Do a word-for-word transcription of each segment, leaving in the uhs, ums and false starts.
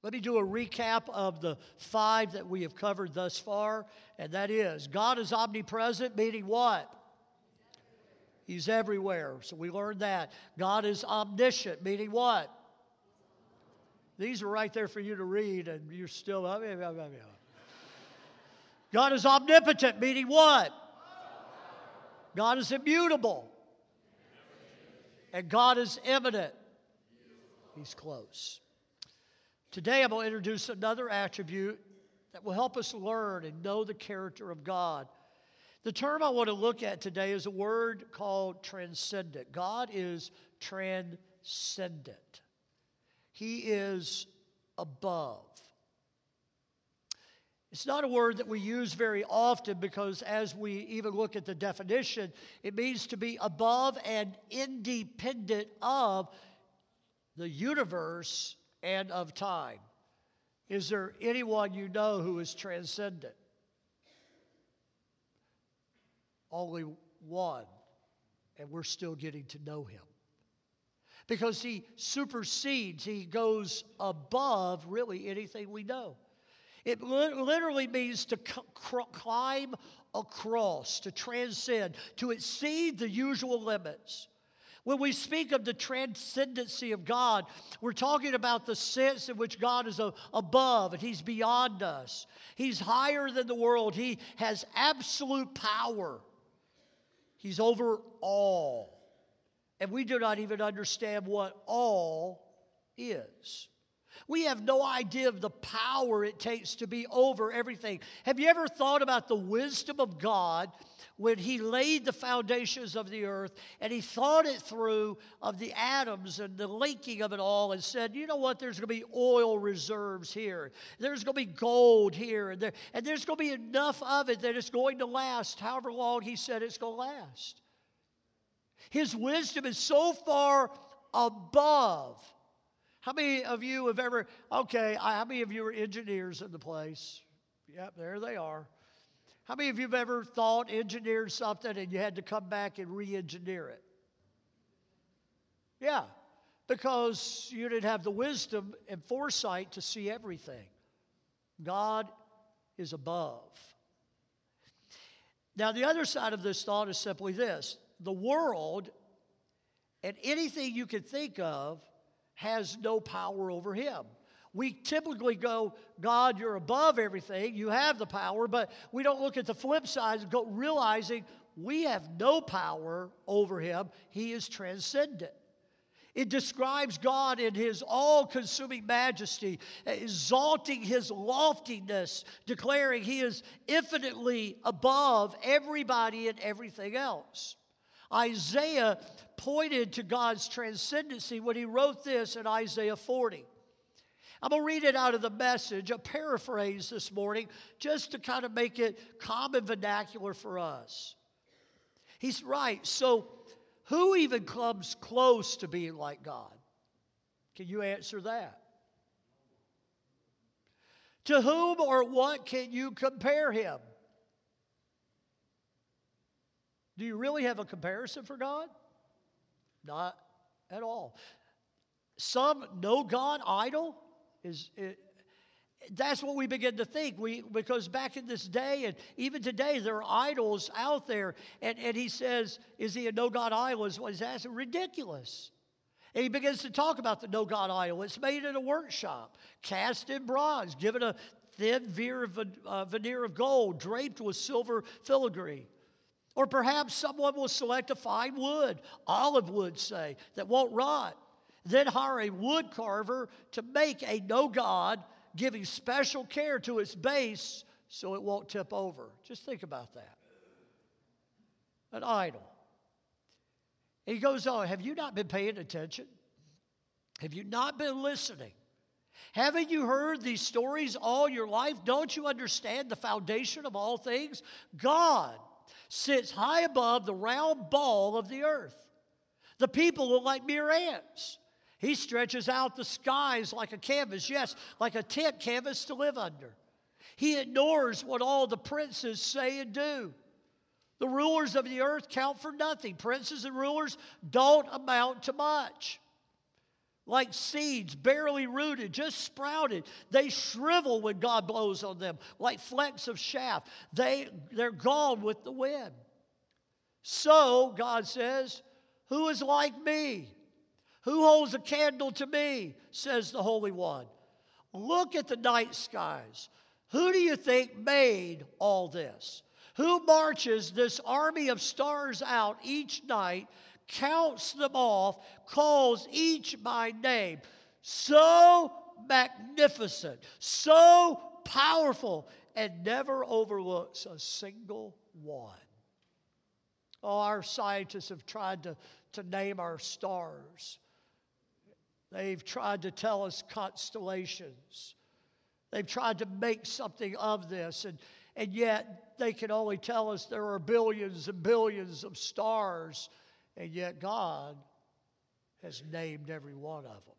Let me do a recap of the five that we have covered thus far, and that is, God is omnipresent, meaning what? He's everywhere. So we learned that. God is omniscient, meaning what? These are right there for you to read, and you're still... God is omnipotent, meaning what? God is immutable. And God is immanent. He's close. Today I'm going to introduce another attribute that will help us learn and know the character of God. The term I want to look at today is a word called transcendent. God is transcendent. He is above. It's not a word that we use very often because as we even look at the definition, it means to be above and independent of the universe and of time. Is there anyone you know who is transcendent? Only one, and we're still getting to know him. Because he supersedes, he goes above really anything we know. It literally means to climb across, to transcend, to exceed the usual limits. When we speak of the transcendency of God, we're talking about the sense in which God is above and He's beyond us. He's higher than the world. He has absolute power. He's over all. And we do not even understand what all is. We have no idea of the power it takes to be over everything. Have you ever thought about the wisdom of God when He laid the foundations of the earth and He thought it through of the atoms and the linking of it all and said, you know what, there's going to be oil reserves here. There's going to be gold here. And, there, and there's going to be enough of it that it's going to last however long He said it's going to last. His wisdom is so far above. How many of you have ever, okay, how many of you are engineers in the place? Yep, there they are. How many of you have ever thought, engineered something, and you had to come back and re-engineer it? Yeah, because you didn't have the wisdom and foresight to see everything. God is above. Now, the other side of this thought is simply this. The world and anything you can think of has no power over Him. We typically go, God, you're above everything. You have the power, but we don't look at the flip side and go realizing we have no power over Him. He is transcendent. It describes God in His all-consuming majesty, exalting His loftiness, declaring He is infinitely above everybody and everything else. Isaiah pointed to God's transcendency when he wrote this in Isaiah forty. I'm going to read it out of the Message, a paraphrase this morning, just to kind of make it common vernacular for us. He's right. So, who even comes close to being like God? Can you answer that? To whom or what can you compare Him? Do you really have a comparison for God? Not at all. Some no God idol is it, that's what we begin to think. We because back in this day and even today there are idols out there, and, and he says, is he a no God idol? Is what he's asking. Ridiculous. And he begins to talk about the no God idol. It's made in a workshop, cast in bronze, given a thin veneer of, uh, veneer of gold, draped with silver filigree. Or perhaps someone will select a fine wood, olive wood, say, that won't rot. Then hire a wood carver to make a no God, giving special care to its base so it won't tip over. Just think about that. An idol. And he goes on, have you not been paying attention? Have you not been listening? Haven't you heard these stories all your life? Don't you understand the foundation of all things? God sits high above the round ball of the earth. The people look like mere ants. He stretches out the skies like a canvas, yes, like a tent canvas to live under. He ignores what all the princes say and do. The rulers of the earth count for nothing. Princes and rulers don't amount to much. like seeds, barely rooted, just sprouted. They shrivel when God blows on them, like flecks of chaff. They, they're gone with the wind. So, God says, who is like me? Who holds a candle to me, says the Holy One. Look at the night skies. Who do you think made all this? Who marches this army of stars out each night, counts them off, calls each by name? So magnificent, so powerful, and never overlooks a single one. Oh, our scientists have tried to, to name our stars. They've tried to tell us constellations. They've tried to make something of this, and, and yet they can only tell us there are billions and billions of stars, and yet God has named every one of them.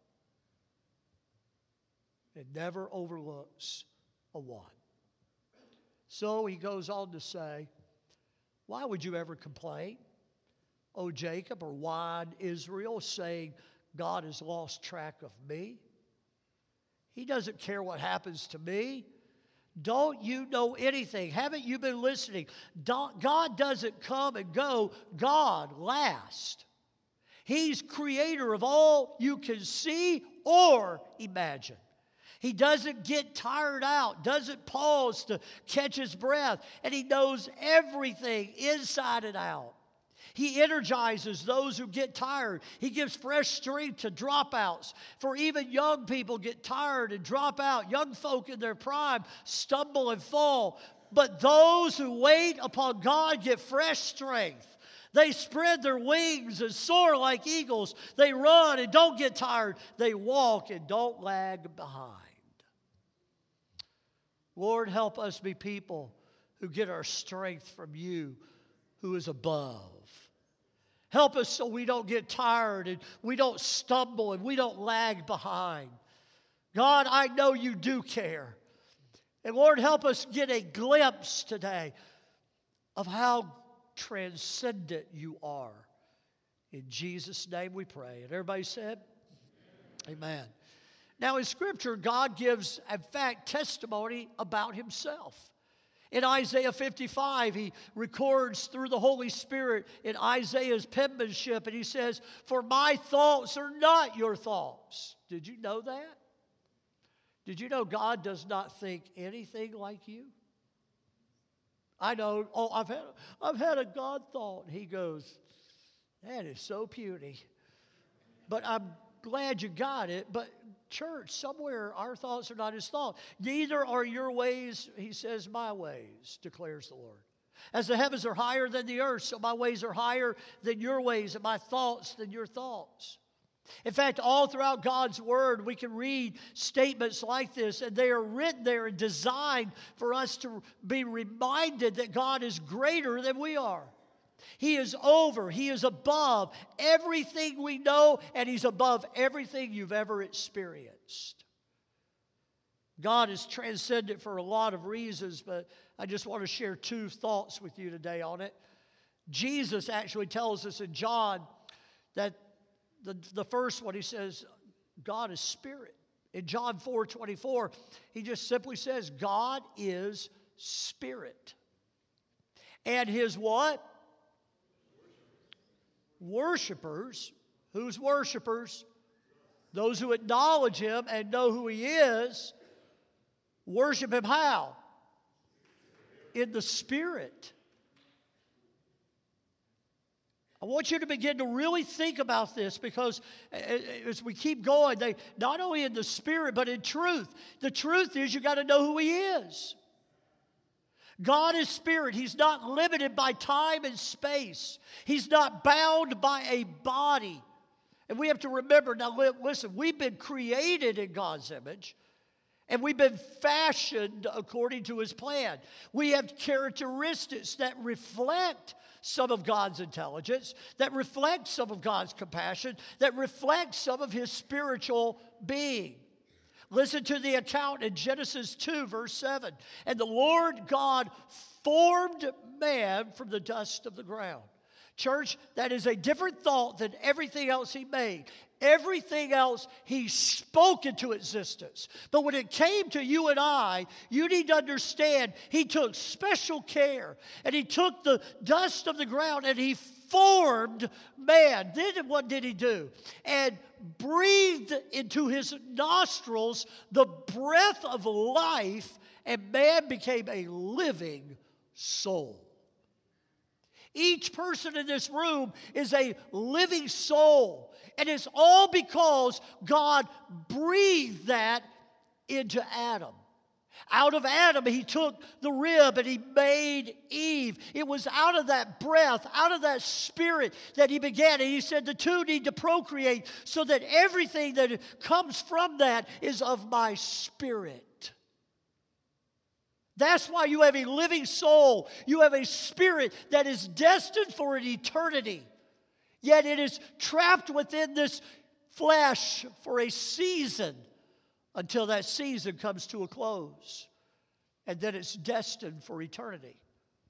It never overlooks a one. So he goes on to say, why would you ever complain, O Jacob, or whine, Israel, saying, God has lost track of me? He doesn't care what happens to me. Don't you know anything? Haven't you been listening? Don't, God doesn't come and go. God lasts. He's creator of all you can see or imagine. He doesn't get tired out, doesn't pause to catch his breath, and he knows everything inside and out. He energizes those who get tired. He gives fresh strength to dropouts. For even young people get tired and drop out. Young folk in their prime stumble and fall. But those who wait upon God get fresh strength. They spread their wings and soar like eagles. They run and don't get tired. They walk and don't lag behind. Lord, help us be people who get our strength from you, who is above. Help us so we don't get tired and we don't stumble and we don't lag behind. God, I know you do care. And Lord, help us get a glimpse today of how transcendent you are. In Jesus' name we pray. And everybody said, amen. Now in Scripture, God gives, in fact, testimony about himself. In Isaiah fifty-five, he records through the Holy Spirit in Isaiah's penmanship, and he says, for my thoughts are not your thoughts. Did you know that? Did you know God does not think anything like you? I know, oh, I've had, I've had a God thought. And he goes, that is so puny. But I'm glad you got it, but church, somewhere our thoughts are not his thoughts. Neither are your ways, he says, my ways, declares the Lord. As the heavens are higher than the earth, so my ways are higher than your ways, and my thoughts than your thoughts. In fact, all throughout God's Word, we can read statements like this, and they are written there and designed for us to be reminded that God is greater than we are. He is over, he is above everything we know, and he's above everything you've ever experienced. God is transcendent for a lot of reasons, but I just want to share two thoughts with you today on it. Jesus actually tells us in John that the, the first one, he says, God is spirit. In John four twenty-four, he just simply says, God is spirit. And his what? Worshipers. Who's worshipers? Those who acknowledge him and know who he is. Worship him how? In the Spirit. I want you to begin to really think about this, because as we keep going, they not only in the Spirit but in truth. The truth is you got to know who he is. God is spirit. He's not limited by time and space. He's not bound by a body. And we have to remember, now listen, we've been created in God's image, and we've been fashioned according to his plan. We have characteristics that reflect some of God's intelligence, that reflect some of God's compassion, that reflect some of his spiritual being. Listen to the account in Genesis two, verse seven. And the Lord God formed man from the dust of the ground. Church, that is a different thought than everything else he made. Everything else He spoke into existence. But when it came to you and I, you need to understand He took special care. And He took the dust of the ground and He formed man. Then what did He do? And breathed into his nostrils the breath of life, and man became a living soul. Each person in this room is a living soul. And it's all because God breathed that into Adam. Out of Adam, He took the rib and He made Eve. It was out of that breath, out of that spirit that He began. And He said the two need to procreate so that everything that comes from that is of my spirit. That's why you have a living soul. You have a spirit that is destined for an eternity. Yet it is trapped within this flesh for a season until that season comes to a close. And then it's destined for eternity.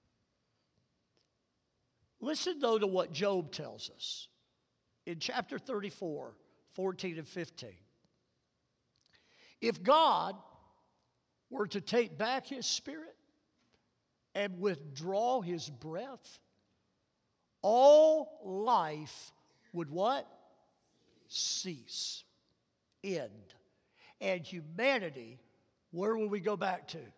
Listen, though, to what Job tells us in chapter thirty-four, fourteen and fifteen. If God were to take back His spirit and withdraw His breath, all life would what? Cease. End. And humanity, where will we go back to?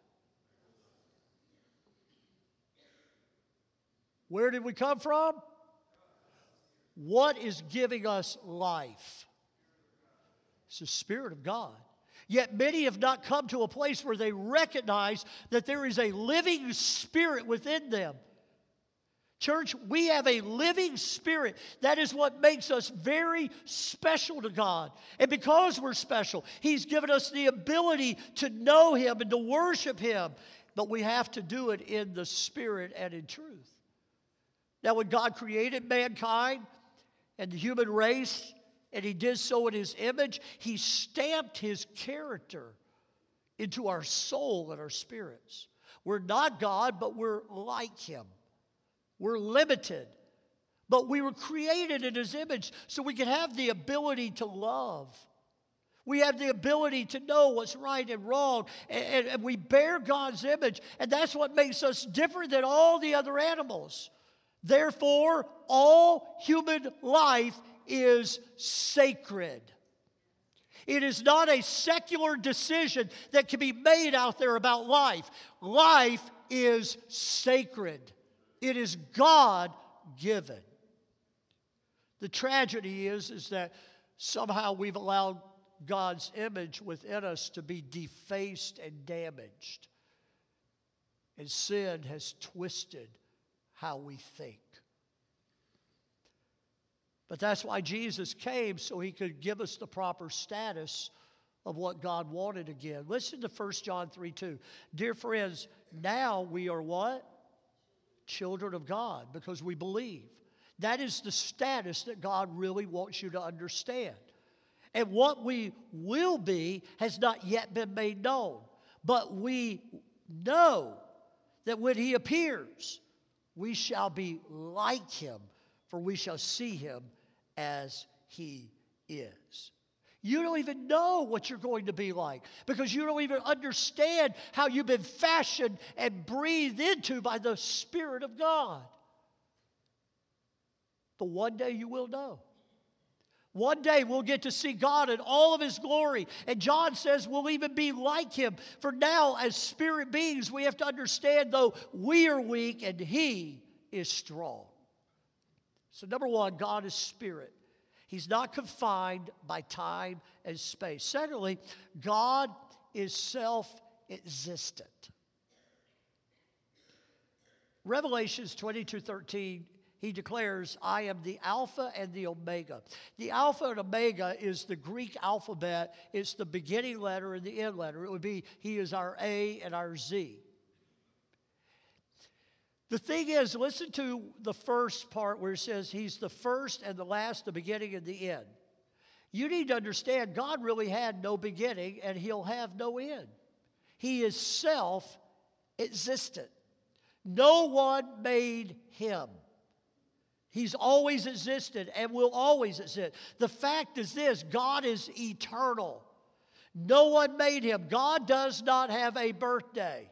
Where did we come from? What is giving us life? It's the Spirit of God. Yet many have not come to a place where they recognize that there is a living spirit within them. Church, we have a living spirit. That is what makes us very special to God. And because we're special, He's given us the ability to know Him and to worship Him. But we have to do it in the Spirit and in truth. Now, when God created mankind and the human race, and He did so in His image, He stamped His character into our soul and our spirits. We're not God, but we're like Him. We're limited, but we were created in His image so we can have the ability to love. We have the ability to know what's right and wrong, and, and, and we bear God's image, and that's what makes us different than all the other animals. Therefore, all human life is sacred. It is not a secular decision that can be made out there about life. Life is sacred. It is God-given. The tragedy is, is that somehow we've allowed God's image within us to be defaced and damaged. And sin has twisted how we think. But that's why Jesus came, so He could give us the proper status of what God wanted again. Listen to First John three two. Dear friends, now we are what? Children of God, because we believe. That is the status that God really wants you to understand. And what we will be has not yet been made known. But we know that when He appears, we shall be like Him, for we shall see Him as He is. You don't even know what you're going to be like because you don't even understand how you've been fashioned and breathed into by the Spirit of God. But one day you will know. One day we'll get to see God in all of His glory. And John says we'll even be like Him. For now, as spirit beings, we have to understand, though, we are weak and He is strong. So number one, God is spirit. He's not confined by time and space. Secondly, God is self-existent. Revelations twenty-two thirteen, He declares, I am the Alpha and the Omega. The Alpha and Omega is the Greek alphabet. It's the beginning letter and the end letter. It would be, He is our A and our Z. The thing is, listen to the first part where it says He's the first and the last, the beginning and the end. You need to understand God really had no beginning and He'll have no end. He is self-existent. No one made Him. He's always existed and will always exist. The fact is this: God is eternal. No one made him. God does not have a birthday.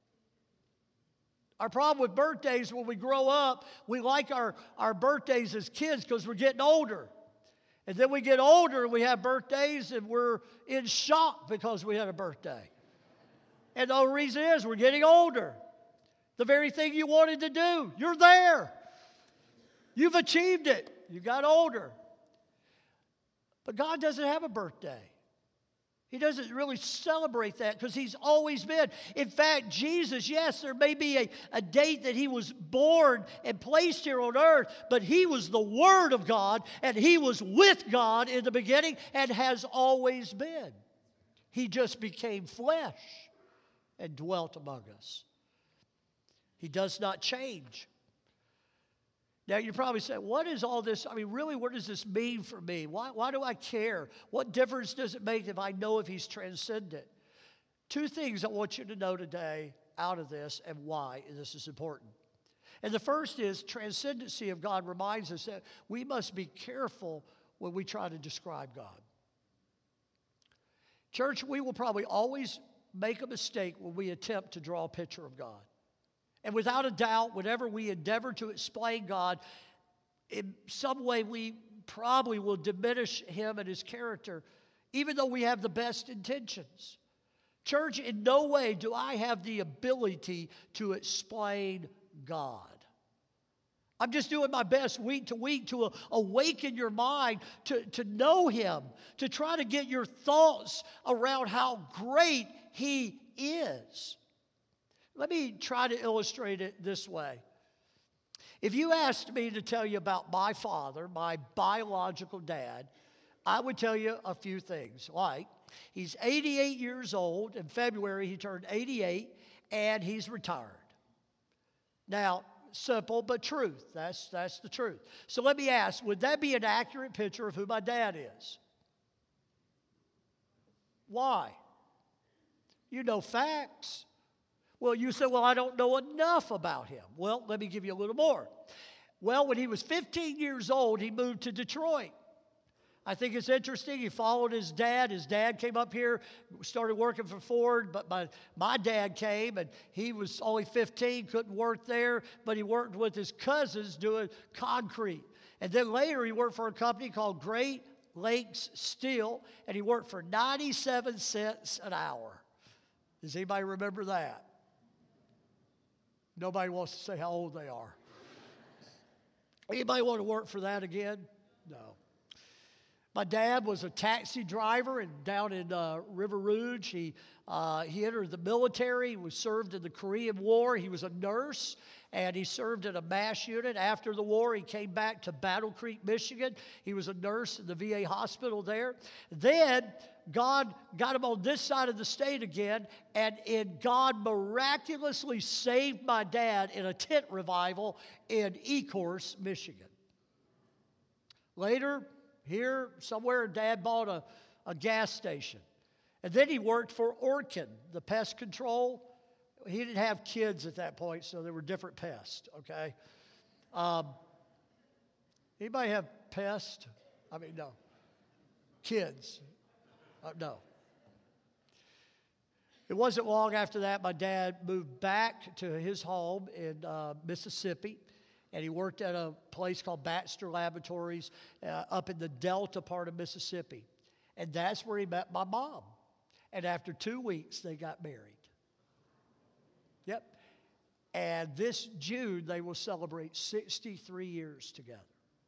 Our problem with birthdays, when we grow up, we like our, our birthdays as kids because we're getting older. And then we get older and we have birthdays and we're in shock because we had a birthday. And the only reason is we're getting older. The very thing you wanted to do, you're there. You've achieved it. You got older. But God doesn't have a birthday. He doesn't really celebrate that because he's always been. In fact, Jesus, yes, there may be a, a date that he was born and placed here on earth, but he was the Word of God, and he was with God in the beginning and has always been. He just became flesh and dwelt among us. He does not change. Now, you're probably saying, what is all this? I mean, really, what does this mean for me? Why, why do I care? What difference does it make if I know if he's transcendent? Two things I want you to know today out of this and why this is important. And the first is transcendency of God reminds us that we must be careful when we try to describe God. Church, we will probably always make a mistake when we attempt to draw a picture of God. And without a doubt, whenever we endeavor to explain God, in some way we probably will diminish him and his character, even though we have the best intentions. Church, in no way do I have the ability to explain God. I'm just doing my best week to week to awaken your mind to, to know him, to try to get your thoughts around how great he is. Let me try to illustrate it this way. If you asked me to tell you about my father, my biological dad, I would tell you a few things. Like, he's eighty-eight years old. In February, he turned eighty-eight, and he's retired. Now, simple but truth. That's, that's the truth. So let me ask, would that be an accurate picture of who my dad is? Why? You know facts. Well, you say, well, I don't know enough about him. Well, let me give you a little more. Well, when he was fifteen years old, he moved to Detroit. I think it's interesting. He followed his dad. His dad came up here, started working for Ford, but my, my dad came, and he was only fifteen, couldn't work there, but he worked with his cousins doing concrete. And then later, he worked for a company called Great Lakes Steel, and he worked for ninety-seven cents an hour. Does anybody remember that? Nobody wants to say how old they are. Anybody want to work for that again? No. My dad was a taxi driver and down in uh, River Rouge. He, uh, he entered the military. He was served in the Korean War. He was a nurse, and he served in a MASH unit. After the war, he came back to Battle Creek, Michigan. He was a nurse in the V A hospital there. Then God got him on this side of the state again, and in God miraculously saved my dad in a tent revival in Ecorse, Michigan. Later, here somewhere, Dad bought a, a gas station. And then he worked for Orkin, the pest control. He didn't have kids at that point, so there were different pests, okay? Um, anybody have pests? I mean, no. Kids. Uh, no. It wasn't long after that my dad moved back to his home in uh, Mississippi, and he worked at a place called Baxter Laboratories uh, up in the Delta part of Mississippi. And that's where he met my mom. And after two weeks, they got married. Yep. And this June, they will celebrate sixty-three years together.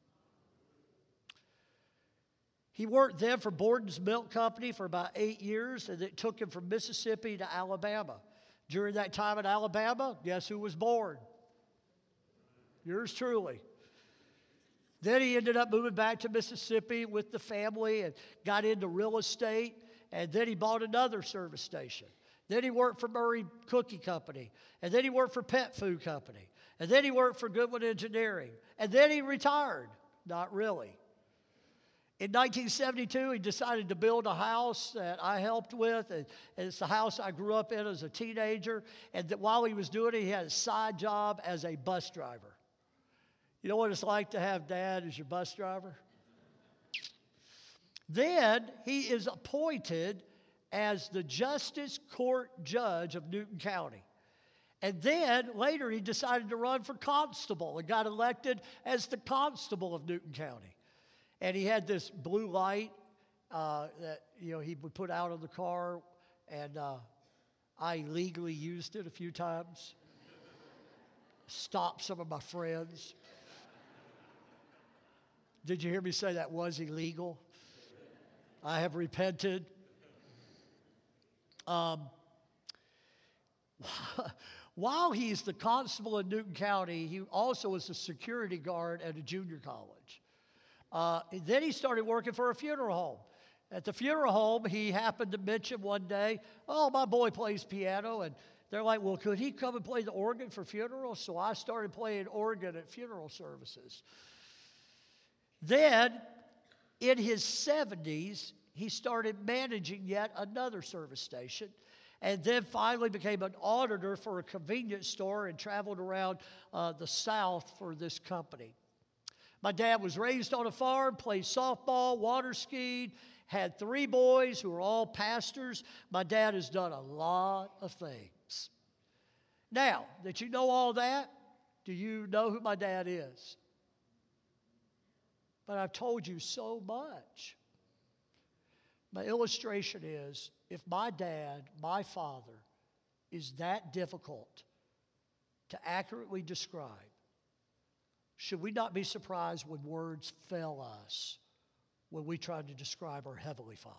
He worked then for Borden's Milk Company for about eight years, and it took him from Mississippi to Alabama. During that time in Alabama, guess who was born? Yours truly. Then he ended up moving back to Mississippi with the family and got into real estate, and then he bought another service station. Then he worked for Murray Cookie Company, and then he worked for Pet Food Company, and then he worked for Goodwin Engineering, and then he retired. Not really. In nineteen seventy-two, he decided to build a house that I helped with, and, and it's the house I grew up in as a teenager. And that while he was doing it, he had a side job as a bus driver. You know what it's like to have Dad as your bus driver? Then he is appointed as the Justice Court Judge of Newton County. And then later he decided to run for constable and got elected as the constable of Newton County. And he had this blue light uh, that you know he would put out on the car, and uh, I illegally used it a few times. Stopped some of my friends. Did you hear me say that was illegal? I have repented. Um, while he's the constable in Newton County, he also was a security guard at a junior college. Uh, then he started working for a funeral home. At the funeral home, he happened to mention one day, oh, my boy plays piano. And they're like, well, could he come and play the organ for funerals? So I started playing organ at funeral services. Then, in his seventies, he started managing yet another service station, and then finally became an auditor for a convenience store and traveled around uh, the South for this company. My dad was raised on a farm, played softball, water skied, had three boys who were all pastors. My dad has done a lot of things. Now, that you know all that, do you know who my dad is? But I've told you so much. My illustration is, if my dad, my father, is that difficult to accurately describe, should we not be surprised when words fail us when we try to describe our Heavenly Father?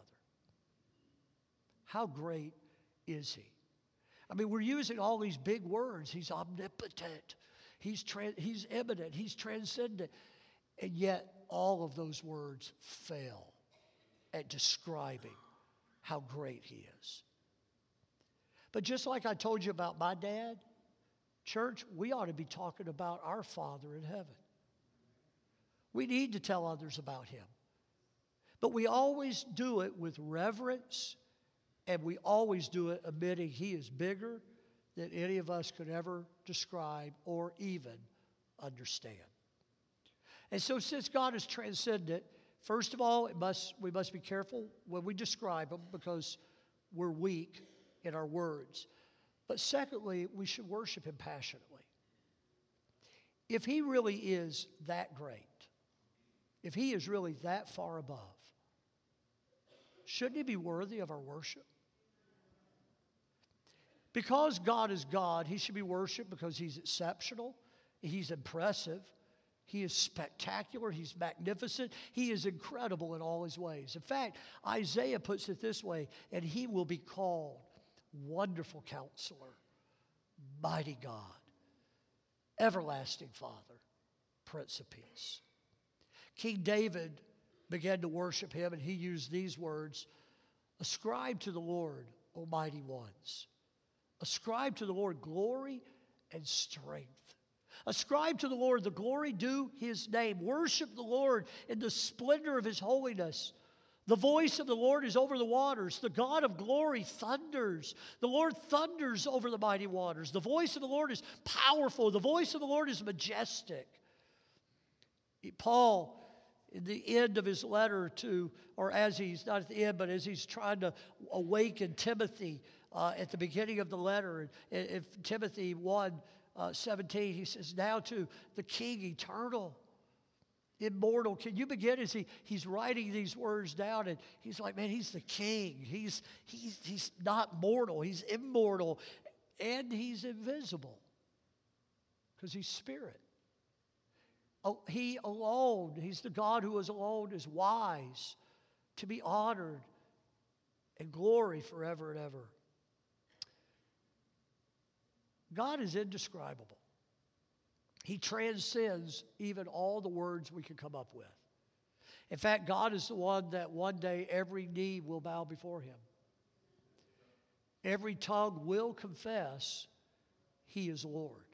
How great is He? I mean, we're using all these big words. He's omnipotent. He's, tra- he's immanent. He's transcendent. And yet, all of those words fail at describing how great He is. But just like I told you about my dad, church, we ought to be talking about our Father in heaven. We need to tell others about Him. But we always do it with reverence, and we always do it admitting He is bigger than any of us could ever describe or even understand. And so since God is transcendent, first of all, it must, we must be careful when we describe Him because we're weak in our words. But secondly, we should worship Him passionately. If He really is that great, if He is really that far above, shouldn't He be worthy of our worship? Because God is God, He should be worshiped because He's exceptional, He's impressive, He is spectacular, He's magnificent, He is incredible in all His ways. In fact, Isaiah puts it this way, and He will be called Wonderful Counselor, Mighty God, Everlasting Father, Prince of Peace. King David began to worship Him, and he used these words, ascribe to the Lord, O mighty ones. Ascribe to the Lord glory and strength. Ascribe to the Lord the glory due His name. Worship the Lord in the splendor of His holiness. The voice of the Lord is over the waters. The God of glory thunders. The Lord thunders over the mighty waters. The voice of the Lord is powerful. The voice of the Lord is majestic. Paul, in the end of his letter to, or as he's, not at the end, but as he's trying to awaken Timothy uh, at the beginning of the letter, in, in Timothy one, Uh, seventeen, he says, now to the King eternal, immortal. Can you begin as he, he's writing these words down, and he's like, man, He's the King. He's, he's, he's not mortal. He's immortal, and He's invisible because He's Spirit. Oh, He alone, He's the God who is alone, is wise, to be honored and glory forever and ever. God is indescribable. He transcends even all the words we can come up with. In fact, God is the one that one day every knee will bow before Him. Every tongue will confess He is Lord.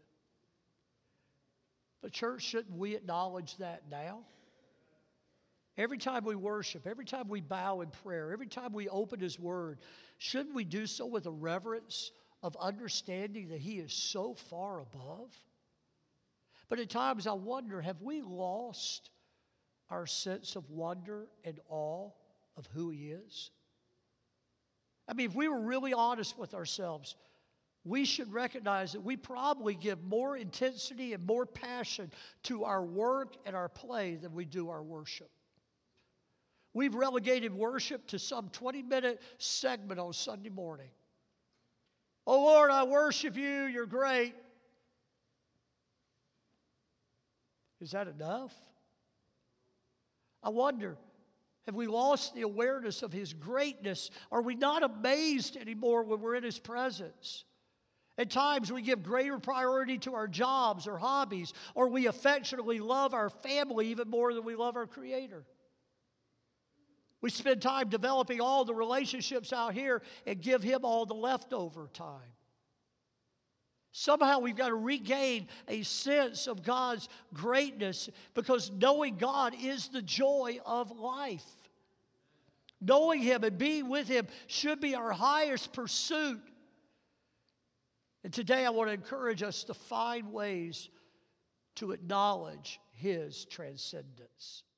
But church, shouldn't we acknowledge that now? Every time we worship, every time we bow in prayer, every time we open His Word, shouldn't we do so with a reverence of understanding that He is so far above? But at times I wonder, have we lost our sense of wonder and awe of who He is? I mean, if we were really honest with ourselves, we should recognize that we probably give more intensity and more passion to our work and our play than we do our worship. We've relegated worship to some twenty-minute segment on Sunday morning. Oh, Lord, I worship you. You're great. Is that enough? I wonder, have we lost the awareness of His greatness? Are we not amazed anymore when we're in His presence? At times we give greater priority to our jobs or hobbies, or we affectionately love our family even more than we love our Creator. We spend time developing all the relationships out here and give Him all the leftover time. Somehow we've got to regain a sense of God's greatness, because knowing God is the joy of life. Knowing Him and being with Him should be our highest pursuit. And today I want to encourage us to find ways to acknowledge His transcendence.